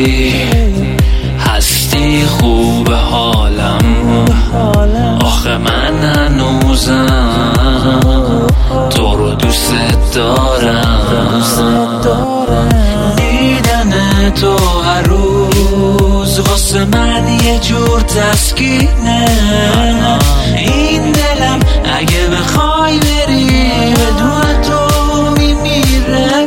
هستی خوب حالم، آخه من هنوزم تو رو دوست دارم. دیدن تو هر روز واسه من یه جور تسکینه. این دلم اگه بخوای بری بدون تو میمیره.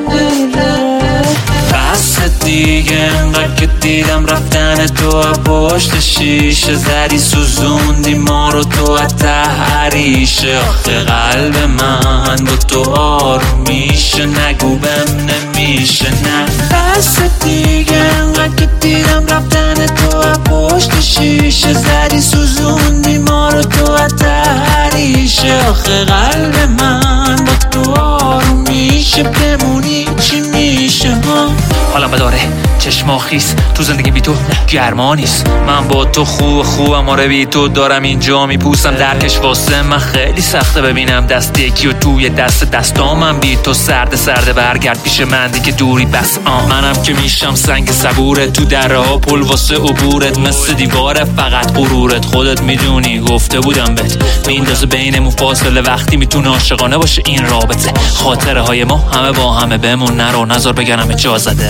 بس دیگه انقدر که دیدم رفتن تو پشت شیشه، زدی سوزوندی ما رو تو اتحریشه. آخه قلب من با تو آروم میشه، نگو بهم نمیشه نه. بس دیگه انقدر که دیدم رفتن تو پشت شیشه، زدی سوزوندی ما رو تو اتحریشه. آخه قلب من با تو آروم میشه، بمونی چی میشه ها؟ حالا بداره چشما خیس، تو زندگی بی تو گرما نیست. من با تو خوبم آره، بی تو دارم اینجا میپوسم. درکش واسه من خیلی سخته، ببینم دست یکی و توی دستامم بی تو سرده. برگرد پیش من دیگه دوری بس. منم که میشم سنگ صبورت، تو دره ها پل واسه عبورت. مثل دیواره فقط غرورت، خودت میدونی گفته بودم بهت میندازه بینمون فاصله. وقتی میتونه عاشقانه باشه این رابطه، خاطره های ما همه با همه بمون، نرو نظر بگنم جا زده.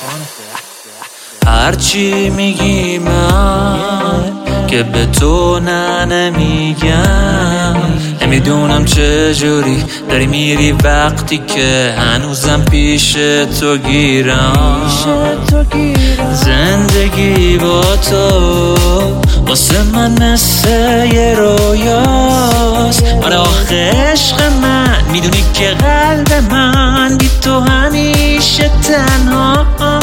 هرچی میگی من که به تو نمیگم، نمیدونم چجوری داری میری وقتی که هنوزم پیش تو گیرم. زندگی با تو واسه من مثل یه رویاست. آره آخه عشق من میدونی که قلب من بی تو همیشه تنها.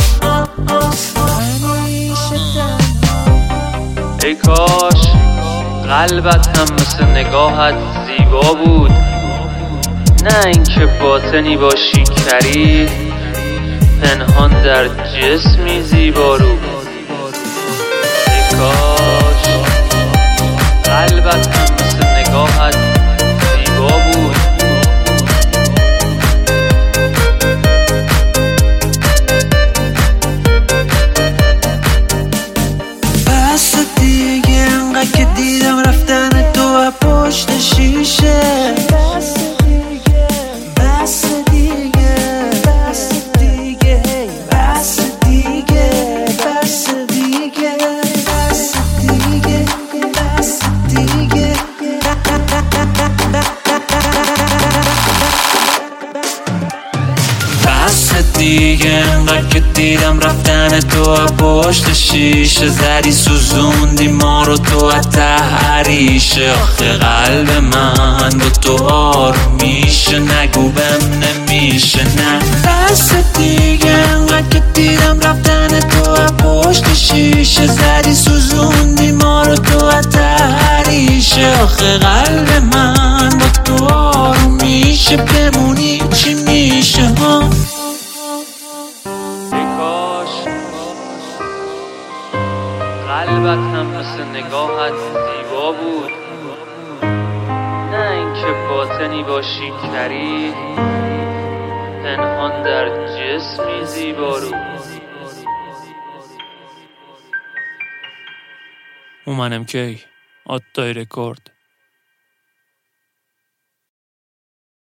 ای کاش قلبت هم مثل نگاهت زیبا بود، نه اینکه باطنی باشی کری پنهان در جسمی زیبا رو. ای کاش قلبت هم مثل نگاهت زیبا بود. که دیدم رفتن تو پشت شیشه. بس دیگه بس دیگه بس دیگه بس دیگه بس دیگه بس دیگه بس دیگه. بس دیگه انقدر که دیدم رفتن تو پشت شیشه، زدی سوزوندی ما رو تو اتحریشه. آخه قلب من با تو آروم میشه، نگو بهم نمیشه نه. بس دیگه انقدر که دیدم رفتن تو پشت شیشه، زدی سوزوندی ما رو تو اتحریشه. آخه قلب من با تو آروم میشه، بمونی چی میشه ها؟ قلبت هم مثل نگاهت زیبا بود، نه اینکه باطنی باشی کری پنهان در جسمی زیبا رو. اومنم کی آتای رکورد.